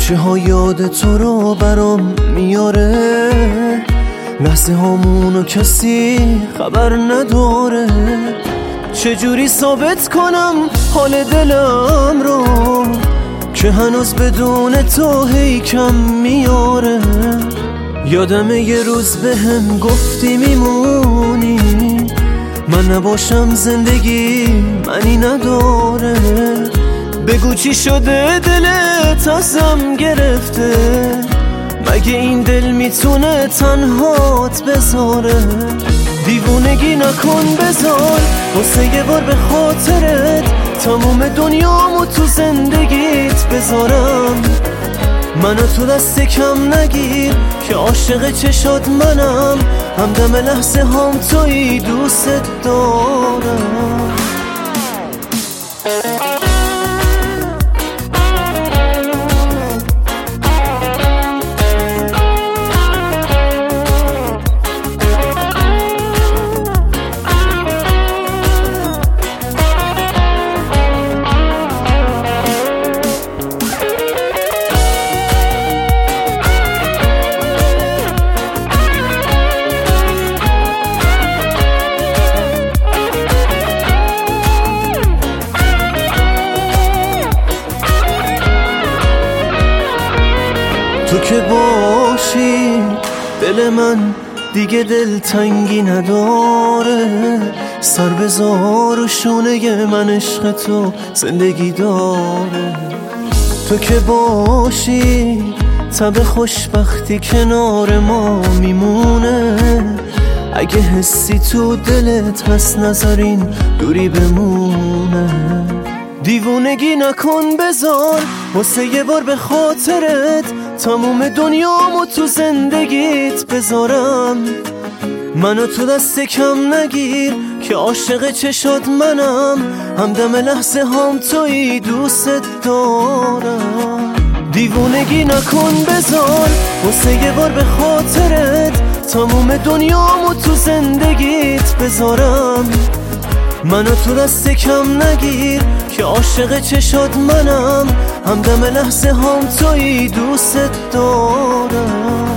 بچه ها یاد تو رو برام میاره، لحظه هامونو کسی خبر نداره. چجوری ثابت کنم حال دلم رو که هنوز بدون تو هی کم میاره. یادمه یه روز بهم گفتی میمونی، من نباشم زندگی معنی نداره. بگو چی شده دلت ازم گرفته، مگه این دل میتونه تنهات بذاره؟ دیوونگی نکن بذار واسه یه بار به خاطرت تموم دنیامو تو زندگیت بذارم. منو تو دست کم نگیر که عاشق چشات منم، همدم لحظه هام تویی دوست دارم. تو که باشی دل من دیگه دلتنگی نداره. سر بذار و شونه من عشق تو زندگی داره. تو که باشی تب خوشبختی کنار ما میمونه. اگه حسی تو دلت هست نذارین دوری بمونه. دیوونگی نکن بذار واسه یه بار به خاطرت تموم دنیامو تو زندگیت بذارم. منو تو دست کم نگیر که عاشق چشات منم، همدم لحظه هام تویی دوست دارم. دیوونگی نکن بذار واسه یه بار به خاطرت تموم دنیامو تو زندگیت بذارم. منو تو دست کم نگیر که عاشق چشات منم، همدم لحظه هام تویی دوست دارم.